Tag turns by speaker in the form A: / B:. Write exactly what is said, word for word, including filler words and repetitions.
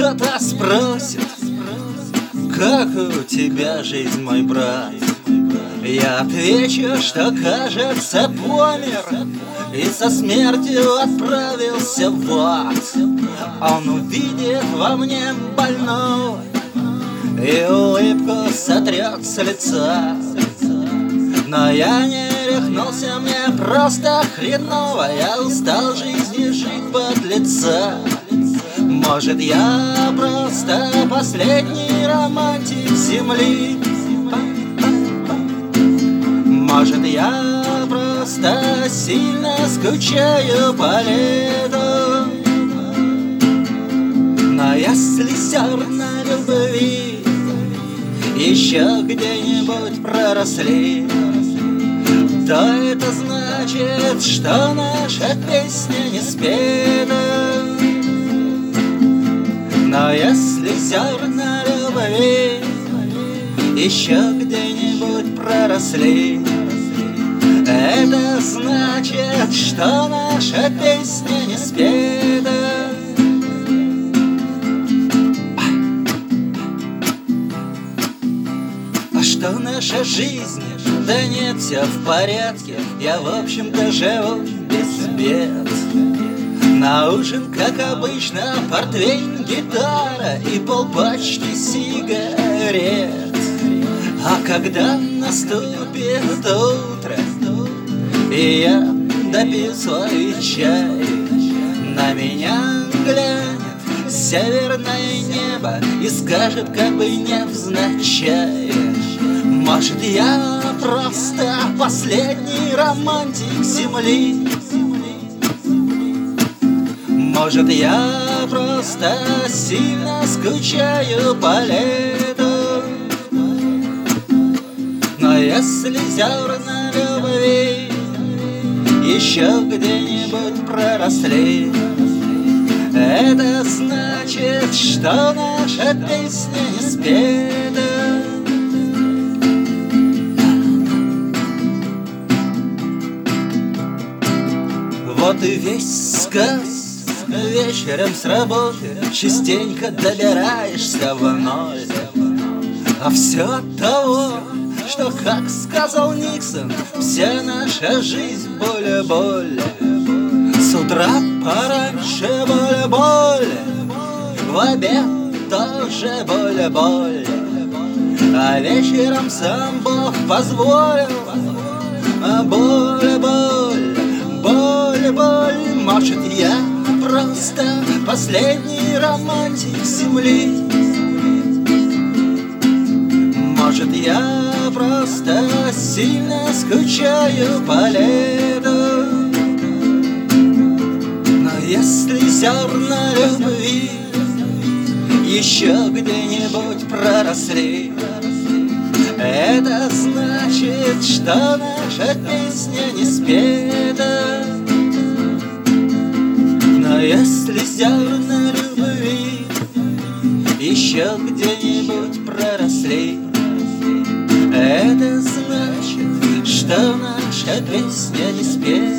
A: кто-то спросит, как у тебя жизнь, мой брат, я отвечу, что, кажется, помер и со смертью отправился в ад. Он увидит во мне больного и улыбку сотрет с лица. Но я не рехнулся, мне просто хреново, я устал жизни жить под лица. Может, я просто последний романтик земли. Может, я просто сильно скучаю по лету. Но если зерна любви еще где-нибудь проросли, то это значит, что наша песня не спета. Но если зерна любви еще где-нибудь проросли, это значит, что наша песня не спета. А что наша жизнь? Да нет, все в порядке, я в общем-то живу без бед. На ужин, как обычно, портвейн, гитара и полпачки сигарет. А когда наступит утро, и я допью свой чай, на меня глянет северное небо и скажет, как бы невзначай: может, я просто последний романтик земли. Может, я просто сильно скучаю по лету. Но если зерна любви еще где-нибудь проросли, это значит, что наша песня не спета. Вот и весь сказ. Вечером с работы частенько добираешься в ноль. А все от того, что, как сказал Никсон, вся наша жизнь боль-боль. С утра пораньше боль-боль, в обед тоже боль-боль, а вечером сам Бог позволил боль-боль, боль-боль. Может, я просто последний романтик земли. Может, я просто сильно скучаю по лету. Но если зерна любви еще где-нибудь проросли, это значит, что наша песня не спета. Но если зерна любви еще где-нибудь проросли, это значит, что наша песня не спета.